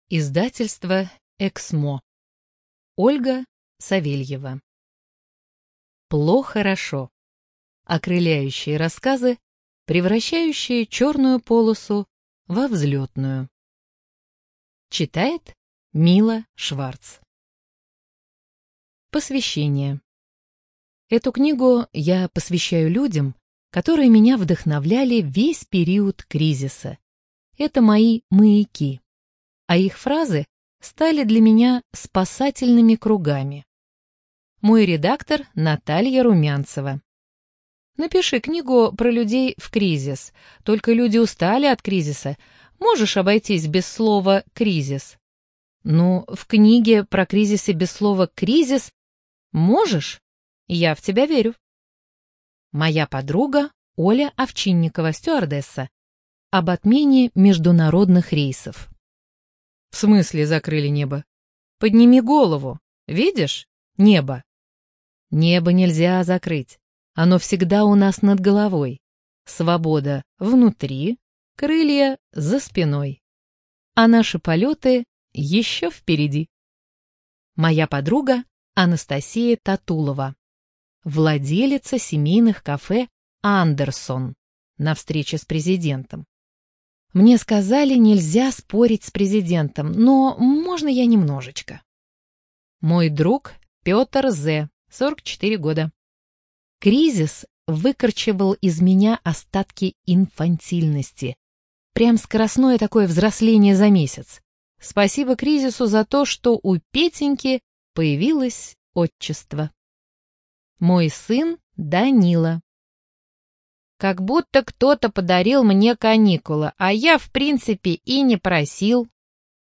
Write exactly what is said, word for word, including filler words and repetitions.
Издательство «Эксмо». Ольга Савельева. Плохо-хорошо. Окрыляющие рассказы, превращающие черную полосу во взлетную. Читает Мила Шварц. Посвящение. Эту книгу я посвящаю людям, которые меня вдохновляли весь период кризиса. Это мои маяки, а их фразы стали для меня спасательными кругами. Мой редактор Наталья Румянцева. Напиши книгу про людей в кризис. Только люди устали от кризиса. Можешь обойтись без слова «кризис». Ну, в книге про кризисы без слова «кризис» можешь? Я в тебя верю. Моя подруга Оля Овчинникова, стюардесса. Об отмене международных рейсов. В смысле закрыли небо? Подними голову. Видишь? Небо. Небо нельзя закрыть. Оно всегда у нас над головой. Свобода внутри, крылья за спиной. А наши полеты еще впереди. Моя подруга Анастасия Татулова. Владелица семейных кафе «Андерсон» на встрече с президентом. Мне сказали, нельзя спорить с президентом, но можно я немножечко. Мой друг Петр З., сорок четыре года. Кризис выкорчевал из меня остатки инфантильности. Прям скоростное такое взросление за месяц. Спасибо кризису за то, что у Петеньки появилось отчество. Мой сын Данила. Как будто кто-то подарил мне каникулы, а я, в принципе, и не просил.